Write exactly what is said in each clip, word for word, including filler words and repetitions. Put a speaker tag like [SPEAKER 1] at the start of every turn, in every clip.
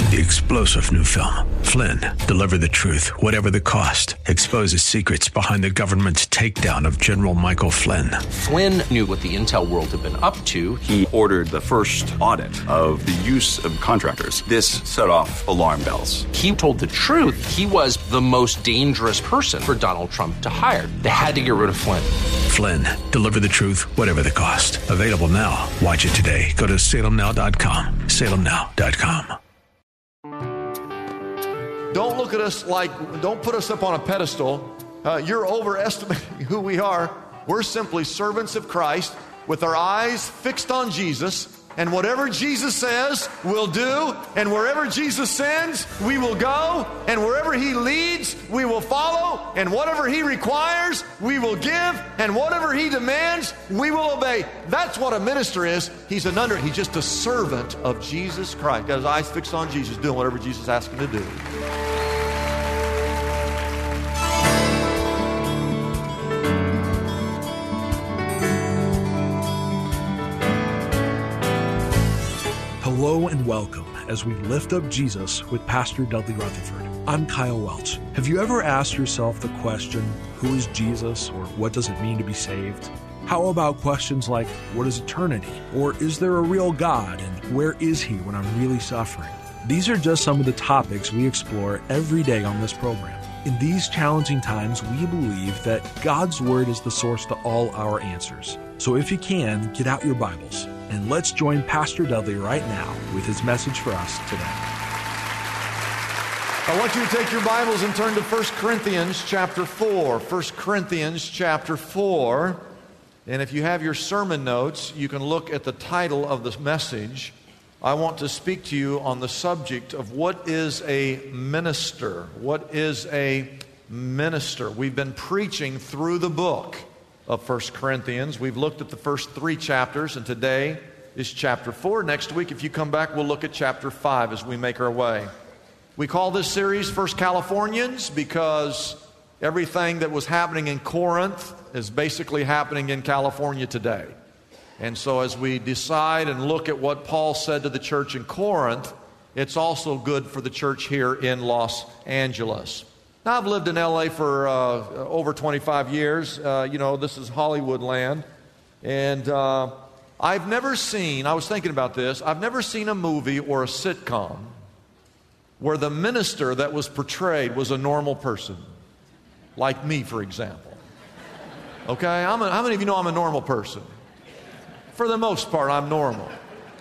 [SPEAKER 1] The explosive new film, Flynn, deliver the truth, whatever the cost, exposes secrets behind the government's takedown of General Michael Flynn.
[SPEAKER 2] Flynn knew what the intel world had been up to.
[SPEAKER 3] He ordered the first audit of the use of contractors. This set off alarm bells.
[SPEAKER 2] He told the truth. He was the most dangerous person for Donald Trump to hire. They had to get rid of Flynn.
[SPEAKER 1] Flynn, deliver the truth, whatever the cost. Available now. Watch it today. Go to salem now dot com. salem now dot com.
[SPEAKER 4] Don't look at us like, don't put us up on a pedestal. Uh, you're overestimating who we are. We're simply servants of Christ with our eyes fixed on Jesus. And whatever Jesus says, we'll do. And wherever Jesus sends, we will go. And wherever he leads, we will follow. And whatever he requires, we will give. And whatever he demands, we will obey. That's what a minister is. He's an under, he's just a servant of Jesus Christ. Got his eyes fixed on Jesus, doing whatever Jesus asks him to do.
[SPEAKER 5] Hello and welcome as we lift up Jesus with Pastor Dudley Rutherford. I'm Kyle Welch. Have you ever asked yourself the question, who is Jesus, or what does it mean to be saved? How about questions like, what is eternity? Or is there a real God, and where is he when I'm really suffering? These are just some of the topics we explore every day on this program. In these challenging times, we believe that God's Word is the source to all our answers. So if you can, get out your Bibles, and let's join Pastor Dudley right now with his message for us today.
[SPEAKER 4] I want you to take your Bibles and turn to First Corinthians chapter four. First Corinthians chapter four. And if you have your sermon notes, you can look at the title of the message. I want to speak to you on the subject of what is a minister. What is a minister? We've been preaching through the book of First Corinthians. We've looked at the first three chapters, and today is chapter four. Next week, if you come back, we'll look at chapter five as we make our way. We call this series First Californians because everything that was happening in Corinth is basically happening in California today. And so as we decide and look at what Paul said to the church in Corinth, it's also good for the church here in Los Angeles. Now, I've lived in L A for uh, over twenty-five years. Uh, you know, this is Hollywood land. And uh, I've never seen, I was thinking about this, I've never seen a movie or a sitcom where the minister that was portrayed was a normal person. Like me, for example. Okay? I'm a, how many of you know I'm a normal person? For the most part, I'm normal.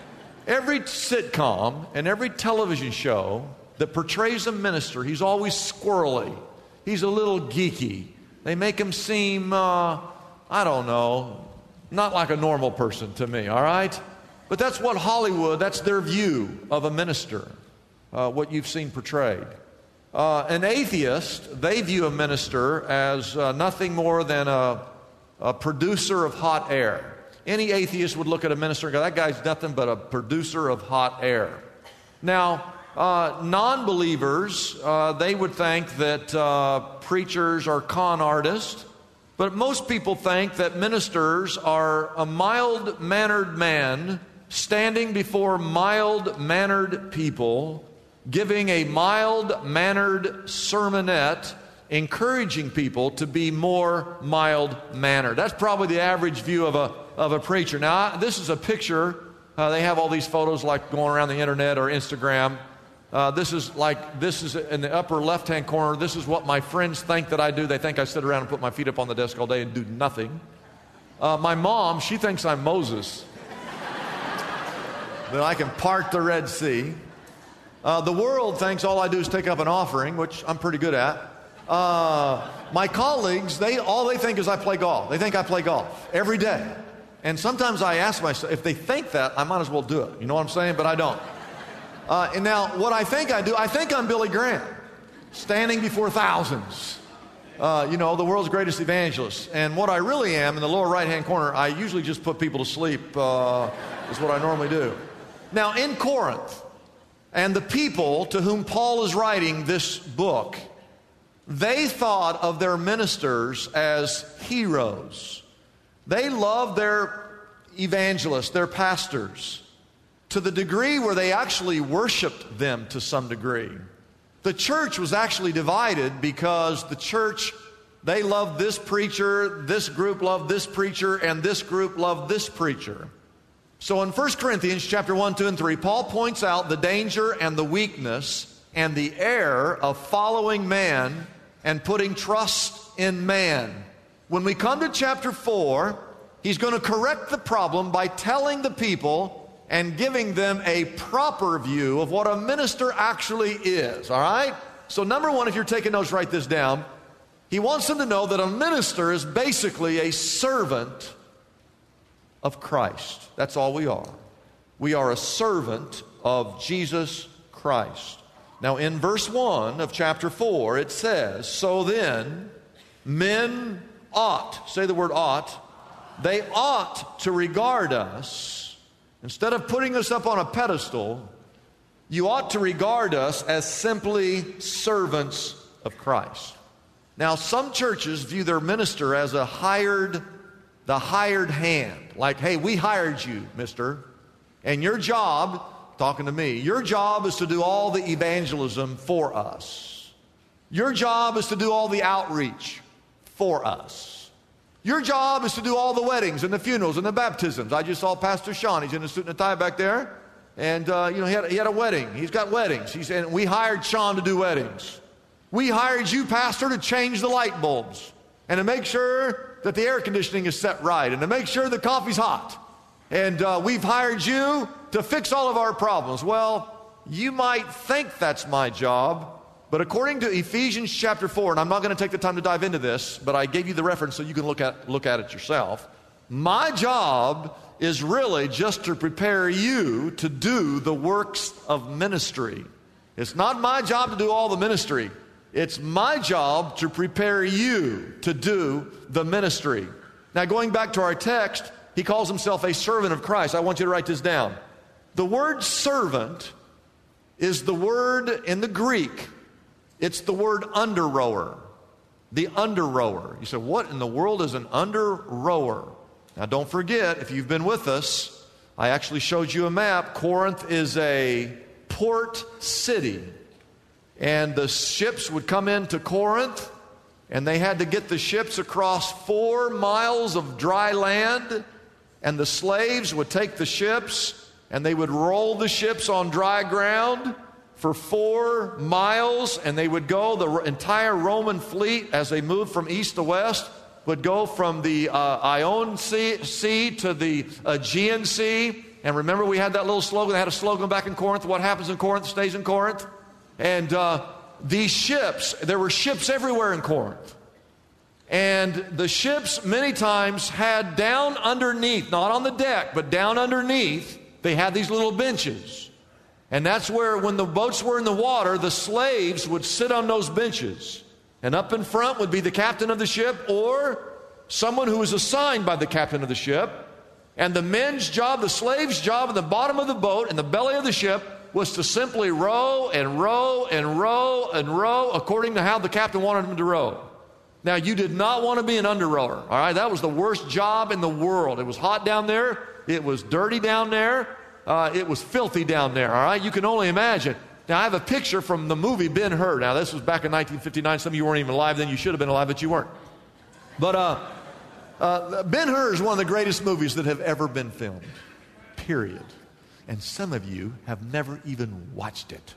[SPEAKER 4] Every sitcom and every television show that portrays a minister, he's always squirrely. He's a little geeky. They make him seem, uh, I don't know, not like a normal person to me, all right? But that's what Hollywood, that's their view of a minister, uh, what you've seen portrayed. Uh, an atheist, they view a minister as uh, nothing more than a, a producer of hot air. Any atheist would look at a minister and go, that guy's nothing but a producer of hot air. Now, uh, non-believers, uh, they would think that uh, preachers are con artists, but most people think that ministers are a mild-mannered man standing before mild-mannered people, giving a mild-mannered sermonette, encouraging people to be more mild-mannered. That's probably the average view of a of a preacher. Now, this is a picture. Uh, they have all these photos like going around the internet or Instagram. Uh, this is like, this is in the upper left-hand corner. This is what my friends think that I do. They think I sit around and put my feet up on the desk all day and do nothing. Uh, my mom, she thinks I'm Moses. That I can part the Red Sea. Uh, the world thinks all I do is take up an offering, which I'm pretty good at. Uh, my colleagues, they all they think is I play golf. They think I play golf every day. And sometimes I ask myself, if they think that, I might as well do it. You know what I'm saying? But I don't. Uh, and now, what I think I do, I think I'm Billy Graham, standing before thousands. Uh, you know, the world's greatest evangelist. And what I really am, in the lower right-hand corner, I usually just put people to sleep, uh, is what I normally do. Now, in Corinth, and the people to whom Paul is writing this book, they thought of their ministers as heroes. They loved their evangelists, their pastors. to the degree where they actually worshiped them to some degree. The church was actually divided because the church, they loved this preacher, this group loved this preacher, and this group loved this preacher. So in First Corinthians chapter one, two, and three, Paul points out the danger and the weakness and the error of following man and putting trust in man. When we come to chapter four, he's going to correct the problem by telling the people and giving them a proper view of what a minister actually is, all right? So number one, if you're taking notes, write this down. He wants them to know that a minister is basically a servant of Christ. That's all we are. We are a servant of Jesus Christ. Now in verse one of chapter four, it says, so then, men ought, say the word ought, they ought to regard us. Instead of putting us up on a pedestal, you ought to regard us as simply servants of Christ. Now, some churches view their minister as a hired, the hired hand. Like, hey, we hired you, mister. And your job, talking to me, your job is to do all the evangelism for us. Your job is to do all the outreach for us. Your job is to do all the weddings and the funerals and the baptisms. I just saw Pastor Sean. He's in a suit and a tie back there. And, uh, you know, he had, he had a wedding. He's got weddings. He's, and we hired Sean to do weddings. We hired you, Pastor, to change the light bulbs and to make sure that the air conditioning is set right and to make sure the coffee's hot. And uh, we've hired you to fix all of our problems. Well, you might think that's my job. But according to Ephesians chapter four, and I'm not going to take the time to dive into this, but I gave you the reference so you can look at, look at it yourself. My job is really just to prepare you to do the works of ministry. It's not my job to do all the ministry. It's my job to prepare you to do the ministry. Now going back to our text, he calls himself a servant of Christ. I want you to write this down. The word servant is the word in the Greek. It's the word under-rower, the under-rower. You say, what in the world is an under-rower? Now don't forget, if you've been with us, I actually showed you a map. Corinth is a port city. And the ships would come into Corinth, and they had to get the ships across four miles of dry land, and the slaves would take the ships, and they would roll the ships on dry ground for four miles, and they would go, the entire Roman fleet, as they moved from east to west, would go from the uh, Ionian sea, sea to the Aegean Sea. And remember, we had that little slogan. They had a slogan back in Corinth, what happens in Corinth stays in Corinth. And uh, these ships, there were ships everywhere in Corinth. And the ships many times had down underneath, not on the deck, but down underneath, they had these little benches. And that's where, when the boats were in the water, the slaves would sit on those benches. And up in front would be the captain of the ship or someone who was assigned by the captain of the ship. And the men's job, the slave's job at the bottom of the boat, in the belly of the ship, was to simply row and row and row and row according to how the captain wanted them to row. Now, you did not want to be an under-rower, all right? That was the worst job in the world. It was hot down there. It was dirty down there. Uh, it was filthy down there, all right? You can only imagine. Now, I have a picture from the movie Ben-Hur. Now, this was back in nineteen fifty-nine. Some of you weren't even alive then. You should have been alive, but you weren't. But uh, uh, Ben-Hur is one of the greatest movies that have ever been filmed, period. And some of you have never even watched it.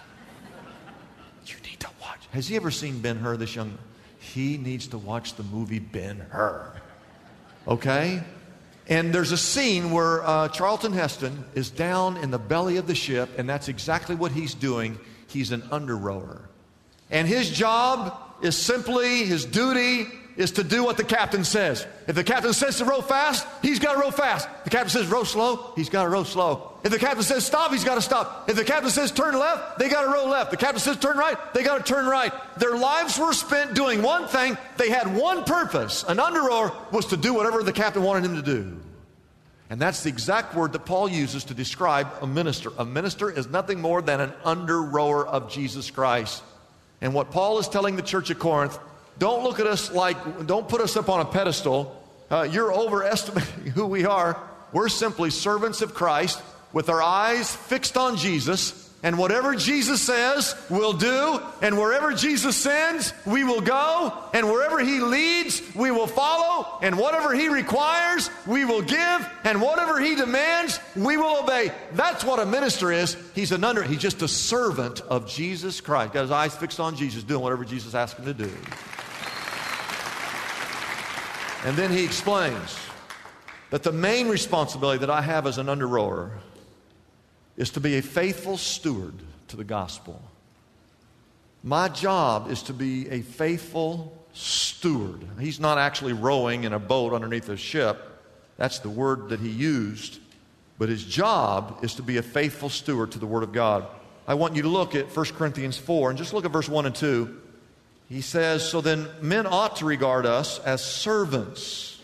[SPEAKER 4] You need to watch. Has he ever seen Ben-Hur, this young man? He needs to watch the movie Ben-Hur. Okay? And there's a scene where uh, Charlton Heston is down in the belly of the ship, and that's exactly what he's doing. He's an under-rower. And his job is simply, his duty is to do what the captain says. If the captain says to row fast, he's got to row fast. If the captain says row slow, he's got to row slow. If the captain says stop, he's got to stop. If the captain says turn left, they got to row left. The captain says turn right, they got to turn right. Their lives were spent doing one thing. They had one purpose. An under-rower was to do whatever the captain wanted him to do. And that's the exact word that Paul uses to describe a minister. A minister is nothing more than an under-rower of Jesus Christ. And what Paul is telling the church of Corinth, don't look at us like, don't put us up on a pedestal. Uh, you're overestimating who we are. We're simply servants of Christ. with our eyes fixed on Jesus, and whatever Jesus says, we'll do, and wherever Jesus sends, we will go, and wherever He leads, we will follow, and whatever He requires, we will give, and whatever He demands, we will obey. That's what a minister is. He's an under, he's just a servant of Jesus Christ. Got his eyes fixed on Jesus, doing whatever Jesus asked him to do. And then he explains that the main responsibility that I have as an under-rower is to be a faithful steward to the gospel. My job is to be a faithful steward. He's not actually rowing in a boat underneath a ship. That's the word that he used. But his job is to be a faithful steward to the Word of God. I want you to look at First Corinthians four, and just look at verse one and two. He says, so then men ought to regard us as servants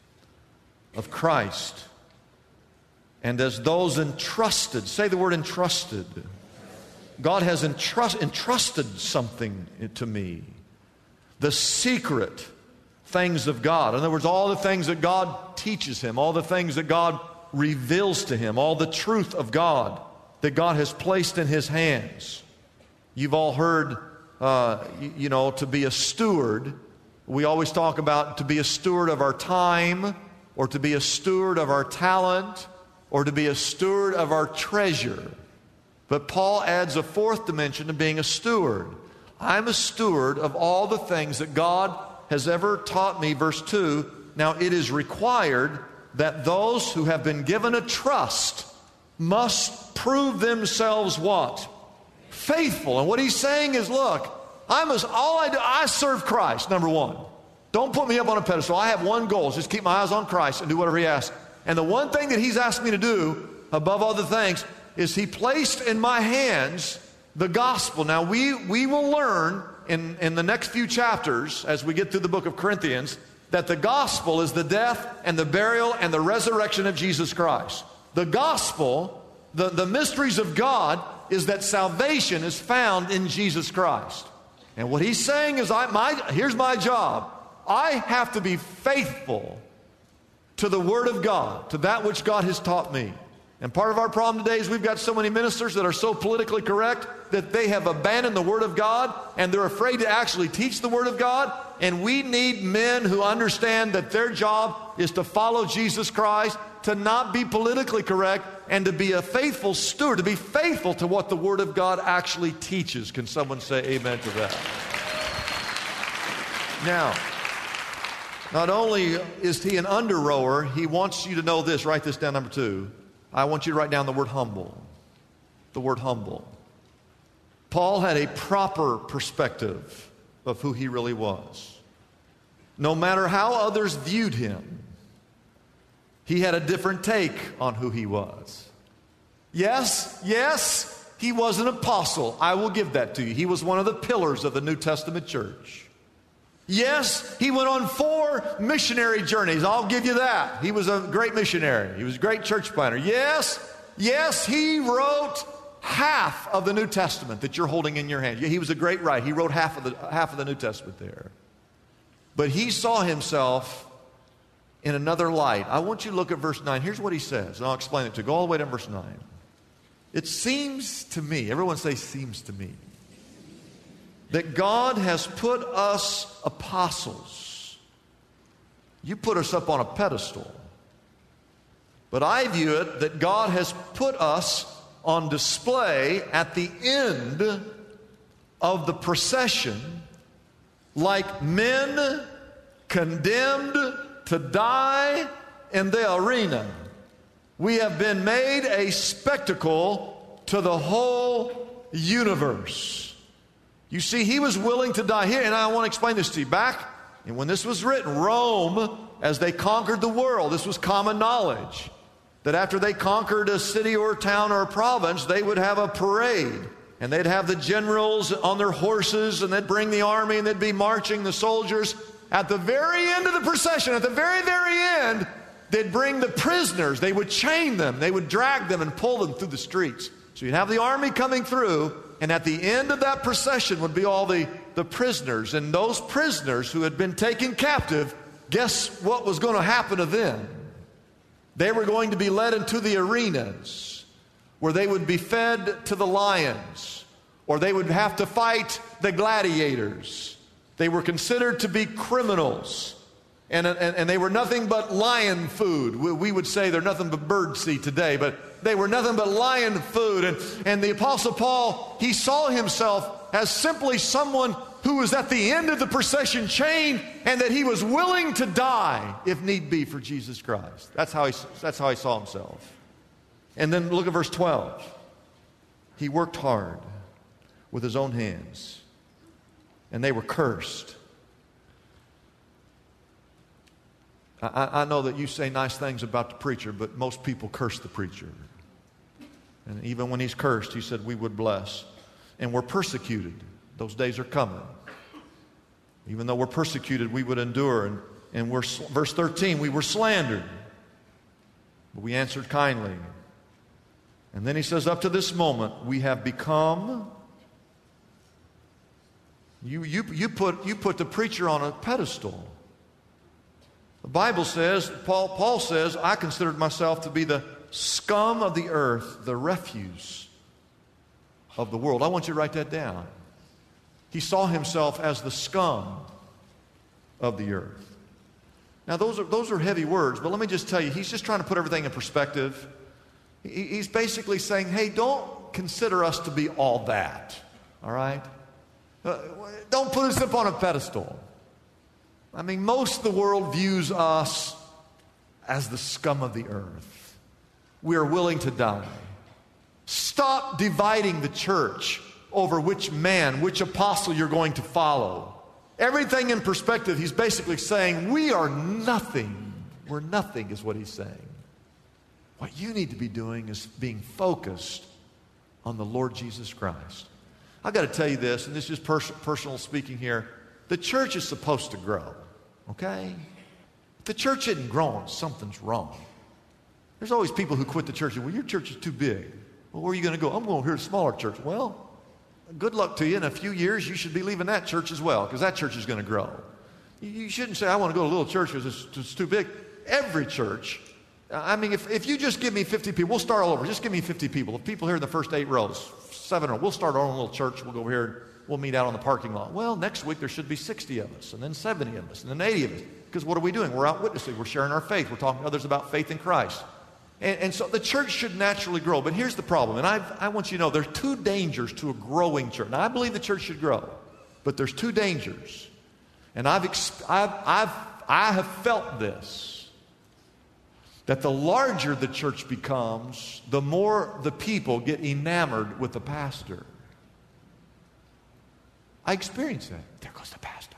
[SPEAKER 4] of Christ, and as those entrusted. Say the word entrusted. God has entrust, entrusted something to me. The secret things of God. In other words, all the things that God teaches him, all the things that God reveals to him, all the truth of God that God has placed in his hands. You've all heard, uh, you, you know, to be a steward. We always talk about to be a steward of our time, or to be a steward of our talent, or to be a steward of our treasure. But Paul adds a fourth dimension to being a steward. I'm a steward of all the things that God has ever taught me. Verse two, now it is required that those who have been given a trust must prove themselves what? Faithful. And what he's saying is, look, I'm as, all I do, I serve Christ, number one. Don't put me up on a pedestal. I have one goal, is just keep my eyes on Christ and do whatever He asks. And the one thing that He's asked me to do, above other things, is He placed in my hands the gospel. Now, we, we will learn in, in the next few chapters, as we get through the book of Corinthians, that the gospel is the death and the burial and the resurrection of Jesus Christ. The gospel, the, the mysteries of God, is that salvation is found in Jesus Christ. And what he's saying is, I, my, here's my job. I have to be faithful to the Word of God, to that which God has taught me. And part of our problem today is we've got so many ministers that are so politically correct that they have abandoned the Word of God, and they're afraid to actually teach the Word of God. And we need men who understand that their job is to follow Jesus Christ, to not be politically correct, and to be a faithful steward, to be faithful to what the Word of God actually teaches. Can someone say amen to that? Now, not only is he an under-rower, he wants you to know this. Write this down, number two. I want you to write down the word humble. The word humble. Paul had a proper perspective of who he really was. No matter how others viewed him, he had a different take on who he was. Yes, yes, he was an apostle. I will give that to you. He was one of the pillars of the New Testament church. Yes, he went on four missionary journeys. I'll give you that. He was a great missionary. He was a great church planter. Yes, yes, he wrote half of the New Testament that you're holding in your hand. He was a great writer. He wrote half of the half of the New Testament there. But he saw himself in another light. I want you to look at verse nine. Here's what he says, and I'll explain it to you. Go all the way to verse nine. It seems to me, everyone say seems to me, that God has put us apostles. You put us up on a pedestal. But I view it that God has put us on display at the end of the procession like men condemned to die in the arena. We have been made a spectacle to the whole universe. You see, he was willing to die here, and I want to explain this to you. Back, and when this was written, Rome, as they conquered the world, this was common knowledge, that after they conquered a city or a town or a province, they would have a parade, and they'd have the generals on their horses, and they'd bring the army, and they'd be marching the soldiers. At the very end of the procession, at the very, very end, they'd bring the prisoners. They would chain them. They would drag them and pull them through the streets. So you'd have the army coming through, and at the end of that procession would be all the, the prisoners. And those prisoners who had been taken captive, guess what was going to happen to them? They were going to be led into the arenas. where they would be fed to the lions, or they would have to fight the gladiators. They were considered to be criminals, and, and, and they were nothing but lion food. We, we would say they're nothing but bird seed today, but they were nothing but lion food. And, and the Apostle Paul, he saw himself as simply someone who was at the end of the procession chain, and that he was willing to die, if need be, for Jesus Christ. That's how he, that's how he saw himself. And then look at verse twelve. He worked hard with his own hands, and they were cursed. I, I know that you say nice things about the preacher, but most people curse the preacher. And even when he's cursed, he said we would bless. And we're persecuted. Those days are coming. Even though we're persecuted, we would endure. And, and we're, verse thirteen, we were slandered, but we answered kindly. And then he says, up to this moment, we have become... You, you, you, put, you put the preacher on a pedestal. The Bible says, Paul, Paul says, I considered myself to be the scum of the earth, the refuse of the world. I want you to write that down. He saw himself as the scum of the earth. Now, those are, those are heavy words, but let me just tell you, he's just trying to put everything in perspective. He, he's basically saying, hey, don't consider us to be all that, all right? Uh, don't put us up on a pedestal. I mean, most of the world views us as the scum of the earth. We are willing to die. Stop dividing the church over which man, which apostle you're going to follow. Everything in perspective, he's basically saying, we are nothing. We're nothing is what he's saying. What you need to be doing is being focused on the Lord Jesus Christ. I've got to tell you this, and this is pers- personal speaking here. The church is supposed to grow, okay? If the church isn't growing, something's wrong. There's always people who quit the church and, well, your church is too big. Well, where are you going to go? I'm going to a smaller church. Well, good luck to you. In a few years, you should be leaving that church as well, because that church is going to grow. You shouldn't say, I want to go to a little church because it's, it's too big. Every church, I mean, if, if you just give me fifty people, we'll start all over. Just give me fifty people. If people here in the first eight rows, seven rows, we'll start our own little church. We'll go over here. We'll meet out on the parking lot. Well, next week there should be sixty of us, and then seventy of us, and then eighty of us. Because what are we doing? We're out witnessing. We're sharing our faith. We're talking to others about faith in Christ. And, and so the church should naturally grow. But here's the problem. And I've, I want you to know there are two dangers to a growing church. Now, I believe the church should grow. But there's two dangers. And I've, I've, I've, I have felt this. That the larger the church becomes, the more the people get enamored with the pastor. I experienced that. There goes the pastor.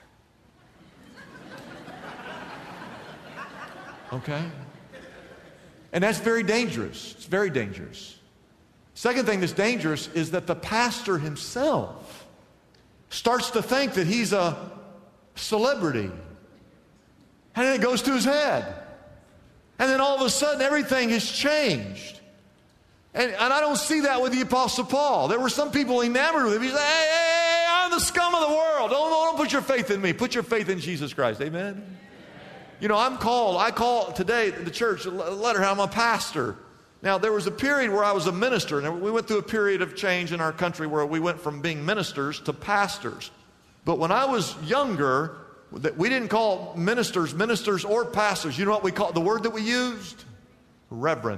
[SPEAKER 4] Okay? And that's very dangerous. It's very dangerous. Second thing that's dangerous is that the pastor himself starts to think that he's a celebrity. And then it goes to his head. And then all of a sudden everything has changed. And, and I don't see that with the Apostle Paul. There were some people enamored with him. He said, hey, hey, hey, I'm the scum of the world. Don't, don't put your faith in me. Put your faith in Jesus Christ. Amen? You know, I'm called, I call today the church a letter, I'm a pastor. Now, there was a period where I was a minister, and we went through a period of change in our country where we went from being ministers to pastors. But when I was younger, we didn't call ministers ministers or pastors. You know what we call the word that we used? Reverend.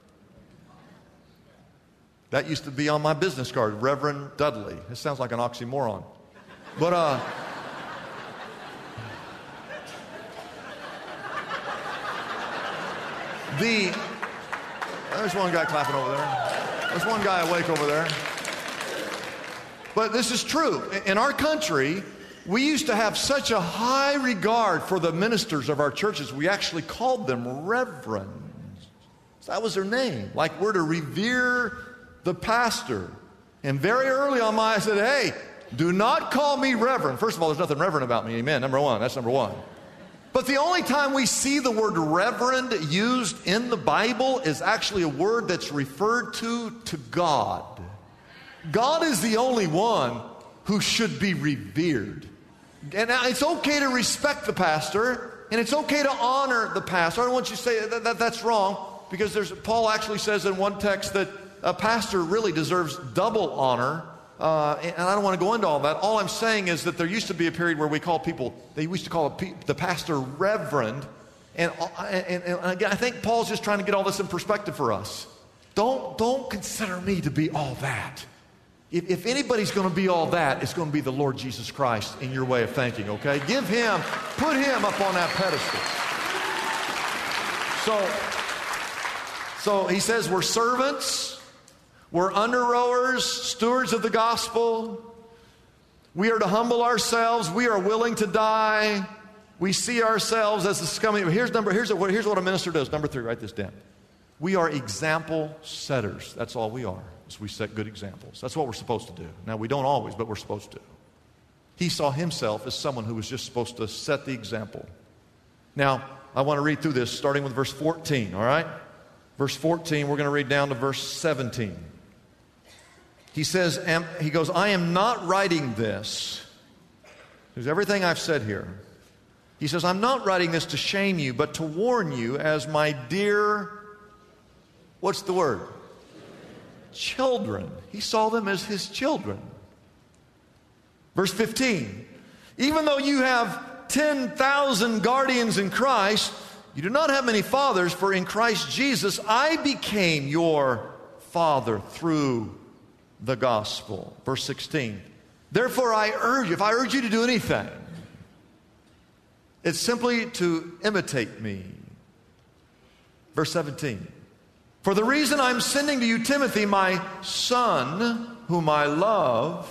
[SPEAKER 4] That used to be on my business card, Reverend Dudley. It sounds like an oxymoron. But, uh... The, there's one guy clapping over there. There's one guy awake over there. But this is true. In our country, we used to have such a high regard for the ministers of our churches, we actually called them reverends. That was their name. Like we're to revere the pastor. And very early on my, I said, hey, do not call me reverend. First of all, there's nothing reverend about me. Amen. Number one. That's number one. But the only time we see the word reverend used in the Bible is actually a word that's referred to to God. God is the only one who should be revered. And it's okay to respect the pastor, and it's okay to honor the pastor. I don't want you to say that, that that's wrong, because there's Paul actually says in one text that a pastor really deserves double honor. Uh, and I don't want to go into all that. All I'm saying is that there used to be a period where we call people, they used to call the pastor reverend. And, and, and again, I think Paul's just trying to get all this in perspective for us. Don't, don't consider me to be all that. If, if anybody's going to be all that, it's going to be the Lord Jesus Christ in your way of thinking, okay? Give him, put him up on that pedestal. So, so he says we're servants. We're under-rowers, stewards of the gospel. We are to humble ourselves. We are willing to die. We see ourselves as the scummy. Here's number. Here's, a, here's what a minister does. Number three, write this down. We are example setters. That's all we are. Is we set good examples. That's what we're supposed to do. Now, we don't always, but we're supposed to. He saw himself as someone who was just supposed to set the example. Now, I want to read through this, starting with verse fourteen, all right? Verse fourteen, we're going to read down to verse seventeen. He says, he goes, I am not writing this. There's everything I've said here. He says, I'm not writing this to shame you, but to warn you as my dear, what's the word? Children. He saw them as his children. Verse fifteen, even though you have ten thousand guardians in Christ, you do not have many fathers, for in Christ Jesus I became your father through the gospel. Verse sixteen, therefore I urge you, if I urge you to do anything, it's simply to imitate me. Verse seventeen, for the reason I'm sending to you Timothy, my son, whom I love,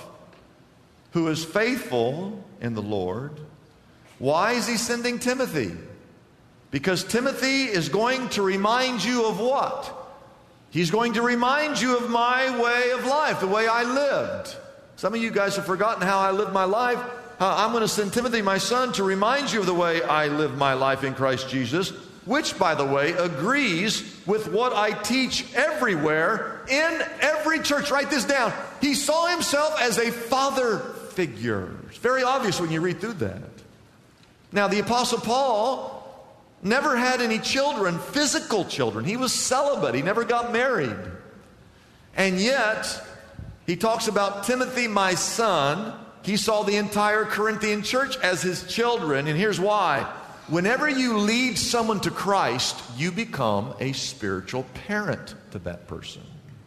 [SPEAKER 4] who is faithful in the Lord. Why is he sending Timothy? Because Timothy is going to remind you of what? He's going to remind you of my way of life, the way I lived. Some of you guys have forgotten how I lived my life. Uh, I'm going to send Timothy, my son, to remind you of the way I live my life in Christ Jesus, which, by the way, agrees with what I teach everywhere in every church. Write this down. He saw himself as a father figure. It's very obvious when you read through that. Now, the Apostle Paul never had any children, physical children. He was celibate. He never got married. And yet, he talks about Timothy, my son. He saw the entire Corinthian church as his children. And here's why. Whenever you lead someone to Christ, you become a spiritual parent to that person.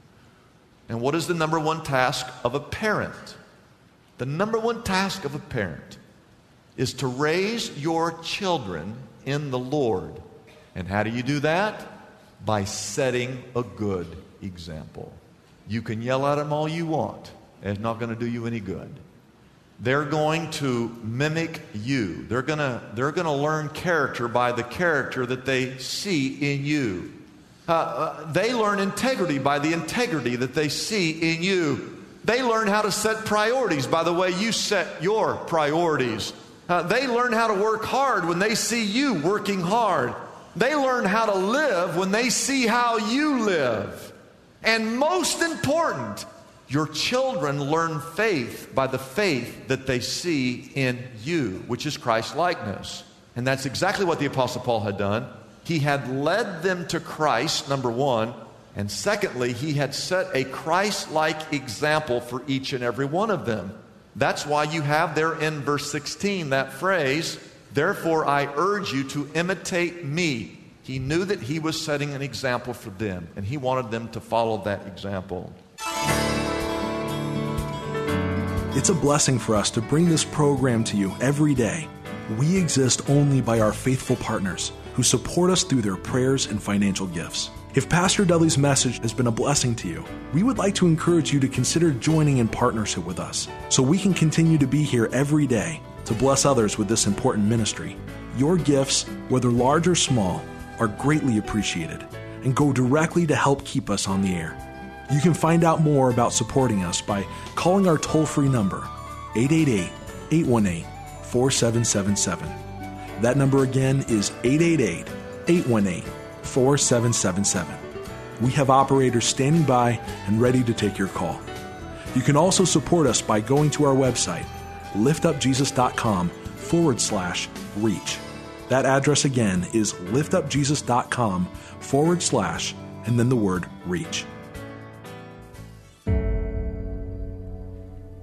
[SPEAKER 4] And what is the number one task of a parent? The number one task of a parent is to raise your children in the Lord. And how do you do that? By setting a good example. You can yell at them all you want. It's not going to do you any good. They're going to mimic you. They're going to, they're going to learn character by the character that they see in you. Uh, uh, they learn integrity by the integrity that they see in you. They learn how to set priorities by the way you set your priorities. Uh, they learn how to work hard when they see you working hard. They learn how to live when they see how you live. And most important, your children learn faith by the faith that they see in you, which is Christ-likeness. And that's exactly what the Apostle Paul had done. He had led them to Christ, number one. And secondly, he had set a Christ-like example for each and every one of them. That's why you have there in verse sixteen that phrase, therefore I urge you to imitate me. He knew that he was setting an example for them, and he wanted them to follow that example.
[SPEAKER 5] It's a blessing for us to bring this program to you every day. We exist only by our faithful partners who support us through their prayers and financial gifts. If Pastor Dudley's message has been a blessing to you, we would like to encourage you to consider joining in partnership with us so we can continue to be here every day to bless others with this important ministry. Your gifts, whether large or small, are greatly appreciated and go directly to help keep us on the air. You can find out more about supporting us by calling our toll-free number, eight eight eight, eight one eight, four seven seven seven. That number again is eight eight eight, eight one eight, four seven seven seven. We have operators standing by and ready to take your call. You can also support us by going to our website, liftupjesus.com forward slash reach. That address again is liftupjesus.com forward slash and then the word reach.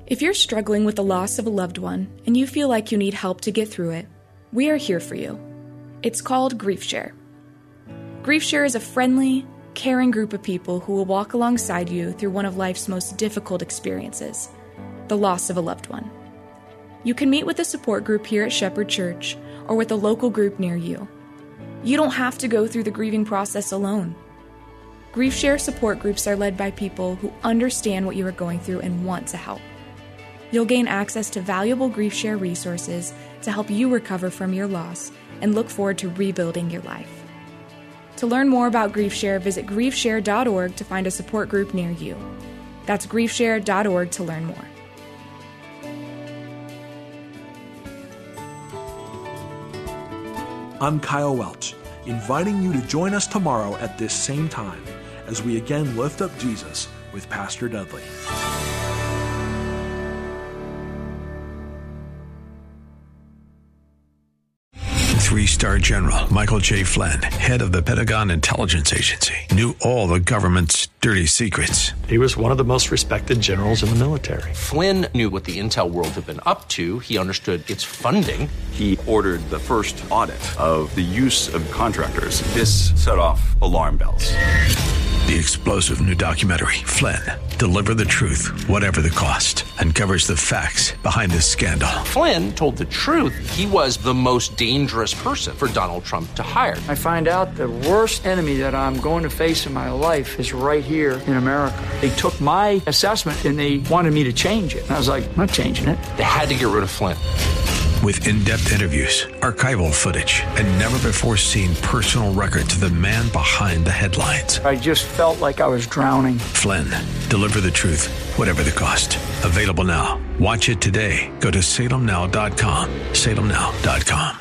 [SPEAKER 6] If you're struggling with the loss of a loved one and you feel like you need help to get through it, we are here for you. It's called GriefShare. GriefShare is a friendly, caring group of people who will walk alongside you through one of life's most difficult experiences, the loss of a loved one. You can meet with a support group here at Shepherd Church or with a local group near you. You don't have to go through the grieving process alone. GriefShare support groups are led by people who understand what you are going through and want to help. You'll gain access to valuable GriefShare resources to help you recover from your loss and look forward to rebuilding your life. To learn more about GriefShare, visit grief share dot org to find a support group near you. That's grief share dot org to learn more.
[SPEAKER 5] I'm Kyle Welch, inviting you to join us tomorrow at this same time as we again lift up Jesus with Pastor Dudley.
[SPEAKER 1] Three-star General Michael J. Flynn, head of the Pentagon Intelligence Agency, knew all the government's dirty secrets.
[SPEAKER 7] He was one of the most respected generals in the military.
[SPEAKER 2] Flynn knew what the intel world had been up to. He understood its funding.
[SPEAKER 3] He ordered the first audit of the use of contractors. This set off alarm bells.
[SPEAKER 1] The explosive new documentary, Flynn, Deliver the Truth, Whatever the Cost, uncovers the facts behind this scandal.
[SPEAKER 2] Flynn told the truth. He was the most dangerous person for Donald Trump to hire.
[SPEAKER 8] I find out the worst enemy that I'm going to face in my life is right here in America. They took my assessment and they wanted me to change it. And I was like, I'm not changing it.
[SPEAKER 2] They had to get rid of Flynn.
[SPEAKER 1] With in-depth interviews, archival footage, and never-before-seen personal records of the man behind the headlines.
[SPEAKER 8] I just felt like I was drowning.
[SPEAKER 1] Flynn, Deliver the Truth, Whatever the Cost. Available now. Watch it today. Go to salem now dot com. salem now dot com.